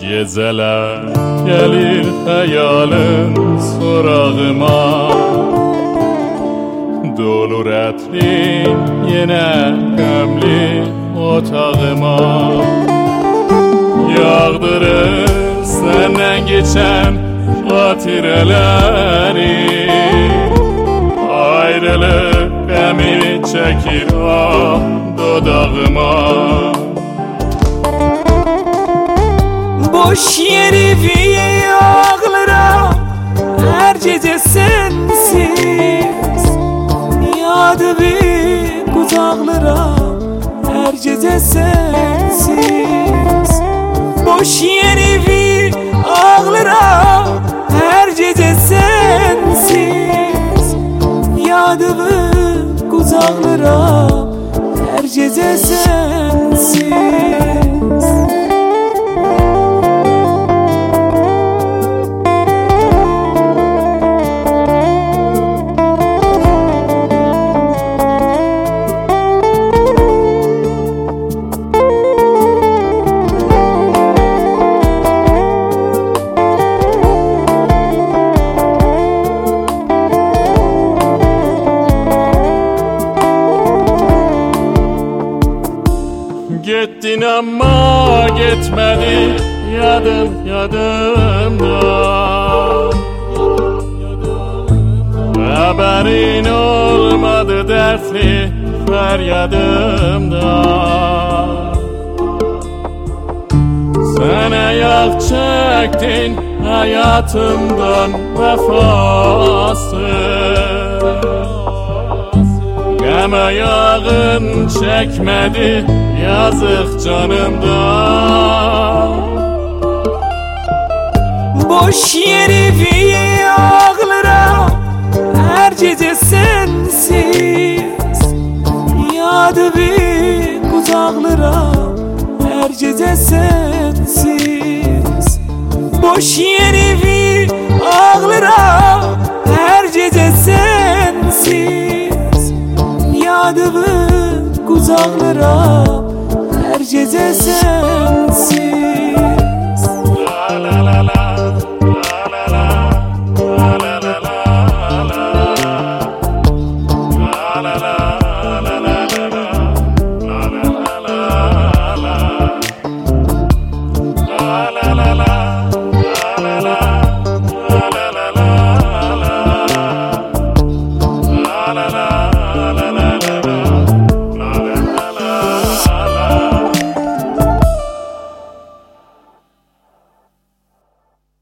Geceler gelir hayalin sorağıma, dolur etrin yine gemli otağıma. Yağdırır senden geçen hatireleri, ayrılık gemi çekir ah dudağıma. Boş yeri bir ağlarım her gece sensiz, yadı bir uzaklarım her gece sensiz. Boş yeri bir ağlarım her gece sensiz, yadı bir uzaklarım her gece sensiz. Gittin ama gitmedi yadımda. Haberin olmadı dertli feryadımda. Sen ayak çektin hayatımdan vefasız. Gem ayağın çekmedi yazık canımdan. Boş yeri bir ağlarım her gece sensiz, yadı bir uzaklarım her gece sensiz. Boş yeri bir ağlarım her gece sensiz, yadı bir uzaklarım her gece sensiz. La la la la. La la la